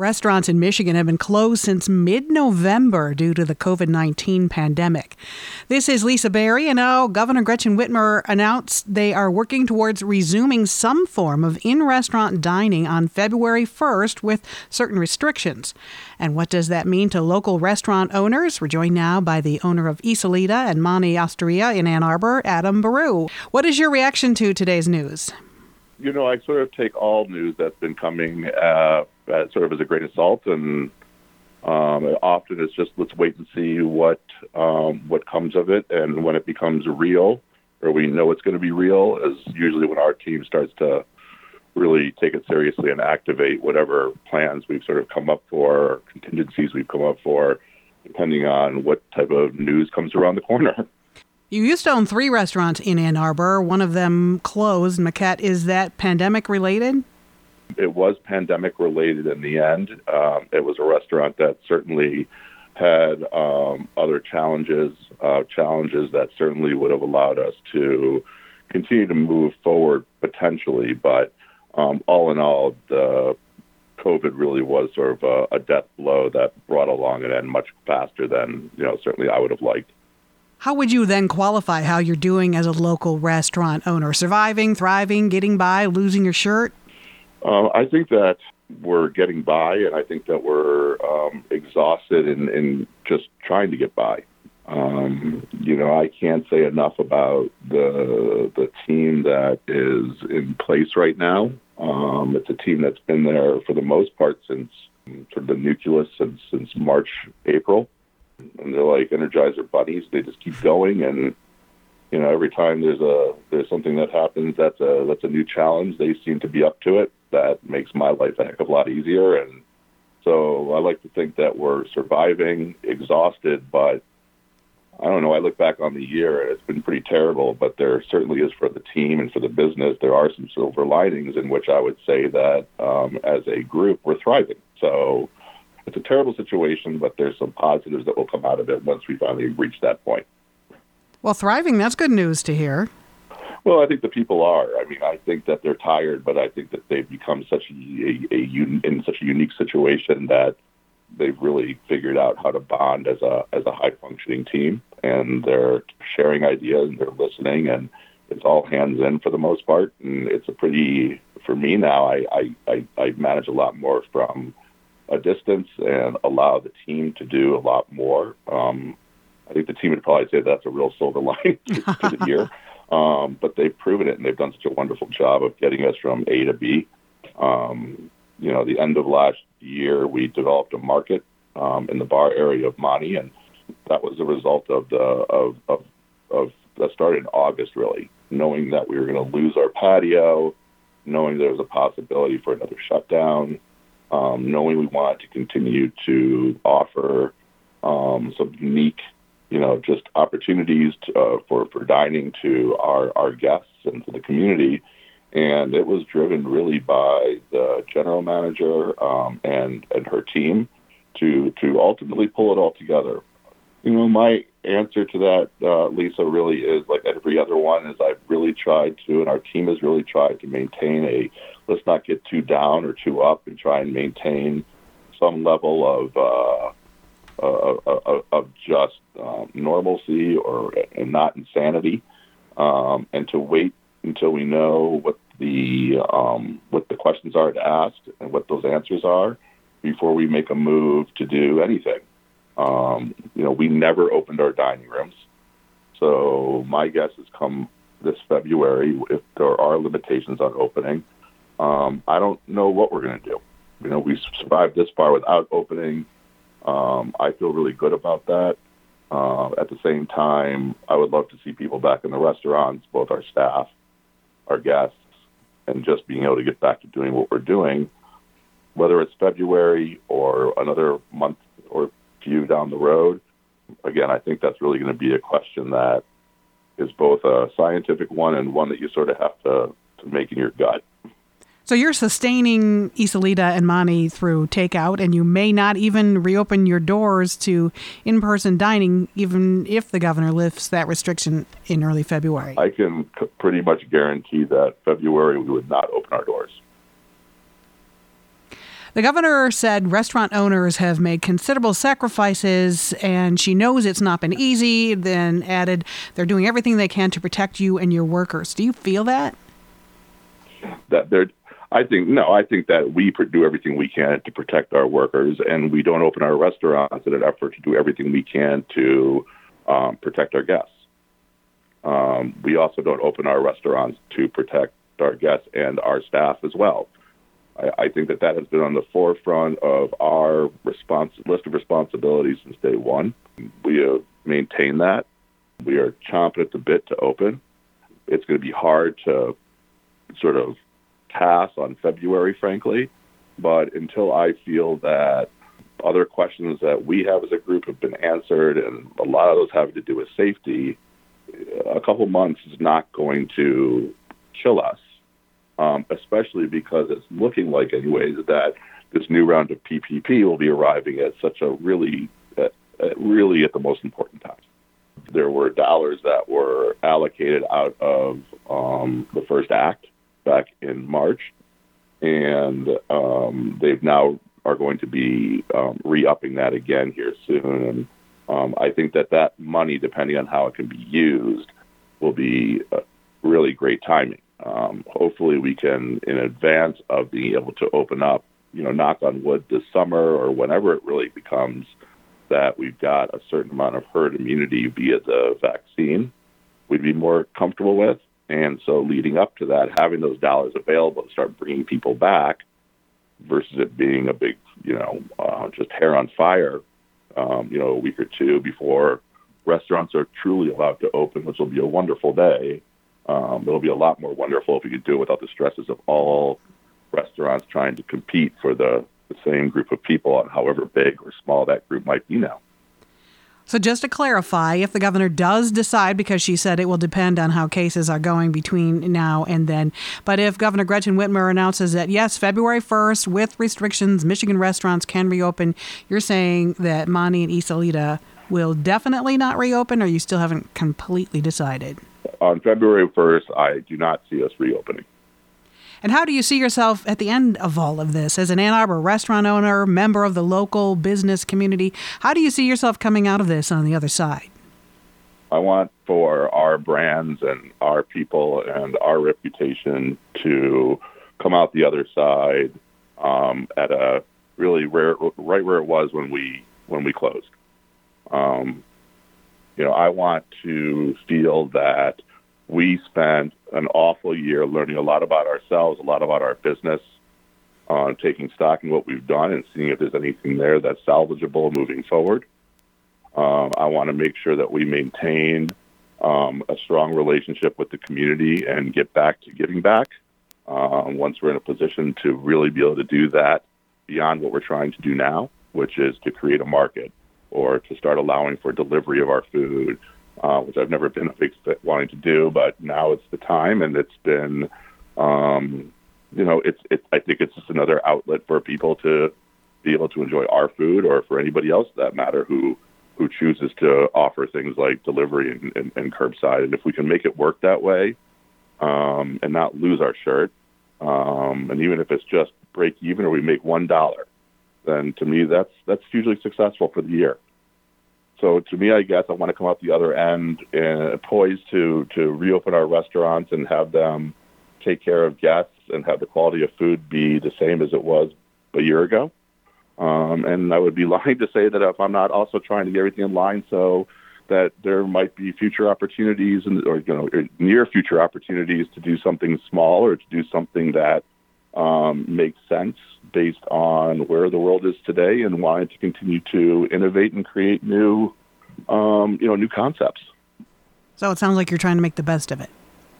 Restaurants in Michigan have been closed since mid-November due to the COVID-19 pandemic. This is Lisa Berry, and now Governor Gretchen Whitmer announced they are working towards resuming some form of in-restaurant dining on February 1st with certain restrictions. And what does that mean to local restaurant owners? We're joined now by the owner of Isolita and Mani Osteria in Ann Arbor, Adam Baru. What is your reaction to today's news? You know, I sort of take all news that's been coming sort of as a grain of salt, and often it's just let's wait and see what comes of it, and when it becomes real, or we know it's going to be real, is usually when our team starts to really take it seriously and activate whatever plans we've sort of come up for, or contingencies we've come up for, depending on what type of news comes around the corner. You used to own 3 restaurants in Ann Arbor. One of them closed. Maquette, is that pandemic related? It was pandemic related in the end. It was a restaurant that certainly had other challenges that certainly would have allowed us to continue to move forward potentially. But all in all, the COVID really was sort of a death blow that brought along an end much faster than, certainly I would have liked. How would you then qualify how you're doing as a local restaurant owner? Surviving, thriving, getting by, losing your shirt? I think that we're getting by, and I think that we're exhausted in just trying to get by. I can't say enough about the team that is in place right now. It's a team that's been there for the most part since sort of the nucleus since March, April. And they're like Energizer bunnies. They just keep going, and every time there's something that happens that's a new challenge, they seem to be up to it. That makes my life a heck of a lot easier. And so I like to think that we're surviving, exhausted, but I don't know. I look back on the year, and it's been pretty terrible, but there certainly is for the team and for the business. There are some silver linings in which I would say that as a group, we're thriving. So it's a terrible situation, but there's some positives that will come out of it once we finally reach that point. Well, thriving, that's good news to hear. Well, I think the people are. I mean, I think that they're tired, but I think that they've become in such a unique situation that they've really figured out how to bond as a high-functioning team, and they're sharing ideas, and they're listening, and it's all hands in for the most part. And it's for me now, I manage a lot more from a distance and allow the team to do a lot more. I think the team would probably say that's a real silver lining to the year. But they've proven it, and they've done such a wonderful job of getting us from A to B. The end of last year, we developed a market in the bar area of Mani, and that was a result of that started in August, really, knowing that we were going to lose our patio, knowing there was a possibility for another shutdown, knowing we wanted to continue to offer some unique, just opportunities for dining to our guests and to the community. And it was driven really by the general manager and her team to ultimately pull it all together. My answer to that, Lisa, really is like every other one, is I've really tried to, and our team has really tried to maintain let's not get too down or too up, and try and maintain some level of just normalcy and not insanity, and to wait until we know what the questions are to ask and what those answers are before we make a move to do anything. We never opened our dining rooms, so my guess is come this February, if there are limitations on opening, I don't know what we're going to do. We survived this far without opening. I feel really good about that. At the same time, I would love to see people back in the restaurants, both our staff, our guests, and just being able to get back to doing what we're doing, whether it's February or another month or few down the road. Again, I think that's really going to be a question that is both a scientific one and one that you sort of have to make in your gut. So you're sustaining Isolita and Mani through takeout, and you may not even reopen your doors to in-person dining, even if the governor lifts that restriction in early February. I can pretty much guarantee that February we would not open our doors. The governor said restaurant owners have made considerable sacrifices, and she knows it's not been easy, then added they're doing everything they can to protect you and your workers. Do you feel that? I think that we do everything we can to protect our workers, and we don't open our restaurants in an effort to do everything we can to protect our guests. We also don't open our restaurants to protect our guests and our staff as well. I think that has been on the forefront of our list of responsibilities since day one. We have maintained that. We are chomping at the bit to open. It's going to be hard to sort of pass on February, frankly, but until I feel that other questions that we have as a group have been answered, and a lot of those having to do with safety, a couple months is not going to kill us. Especially because it's looking like, anyways, that this new round of PPP will be arriving at such a really at the most important time. There were dollars that were allocated out of the first act back in March, and they've now are going to be re-upping that again here soon. And I think that money, depending on how it can be used, will be really great timing. Hopefully we can, in advance of being able to open up, knock on wood, this summer or whenever it really becomes that we've got a certain amount of herd immunity via the vaccine, we'd be more comfortable with. And so leading up to that, having those dollars available to start bringing people back versus it being a big, just hair on fire, a week or two before restaurants are truly allowed to open, which will be a wonderful day. It'll be a lot more wonderful if we could do it without the stresses of all restaurants trying to compete for the same group of people, and however big or small that group might be now. So just to clarify, if the governor does decide, because she said it will depend on how cases are going between now and then, but if Governor Gretchen Whitmer announces that, yes, February 1st, with restrictions, Michigan restaurants can reopen, you're saying that Monty and Isalita will definitely not reopen, or you still haven't completely decided? On February 1st, I do not see us reopening. And how do you see yourself at the end of all of this? As an Ann Arbor restaurant owner, member of the local business community, how do you see yourself coming out of this on the other side? I want for our brands and our people and our reputation to come out the other side at a really right where it was when we closed. I want to feel that we spent an awful year learning a lot about ourselves, a lot about our business, taking stock in what we've done and seeing if there's anything there that's salvageable moving forward. I want to make sure that we maintain a strong relationship with the community and get back to giving back once we're in a position to really be able to do that beyond what we're trying to do now, which is to create a market or to start allowing for delivery of our food, which I've never been a big fit wanting to do, but now it's the time, and it's been, I think it's just another outlet for people to be able to enjoy our food, or for anybody else, for that matter, who chooses to offer things like delivery and curbside. And if we can make it work that way, and not lose our shirt, and even if it's just break even or we make $1, then to me that's hugely successful for the year. So to me, I guess I want to come out the other end poised to reopen our restaurants and have them take care of guests and have the quality of food be the same as it was a year ago. And I would be lying to say that if I'm not also trying to get everything in line so that there might be future opportunities or near future opportunities to do something small or to do something that makes sense based on where the world is today and wanting to continue to innovate and create new concepts. So it sounds like you're trying to make the best of it.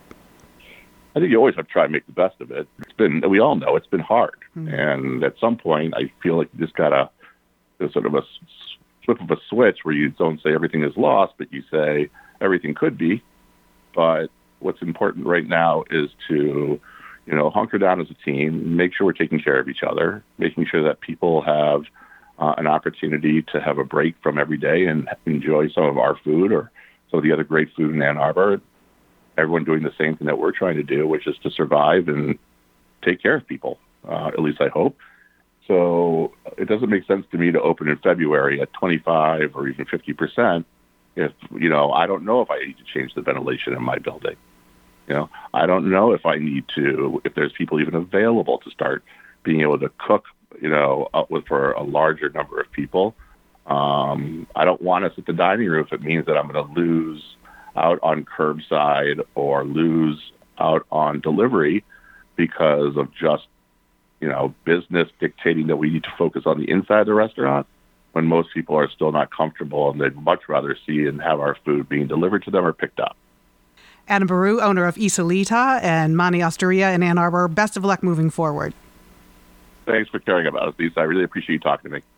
I think you always have to try to make the best of it. We all know it's been hard. Mm-hmm. And at some point, I feel like you just got there's sort of a flip of a switch where you don't say everything is lost, but you say everything could be. But what's important right now is to hunker down as a team, make sure we're taking care of each other, making sure that people have an opportunity to have a break from every day and enjoy some of our food or some of the other great food in Ann Arbor. Everyone doing the same thing that we're trying to do, which is to survive and take care of people, at least I hope. So it doesn't make sense to me to open in February at 25 or even 50% if, I don't know if I need to change the ventilation in my building. I don't know if if there's people even available to start being able to cook, for a larger number of people. I don't want us at the dining room if it means that I'm going to lose out on curbside or lose out on delivery because of just, business dictating that we need to focus on the inside of the restaurant when most people are still not comfortable and they'd much rather see and have our food being delivered to them or picked up. Adam Baru, owner of Isolita and Mani Osteria in Ann Arbor. Best of luck moving forward. Thanks for caring about us, Lisa. I really appreciate you talking to me.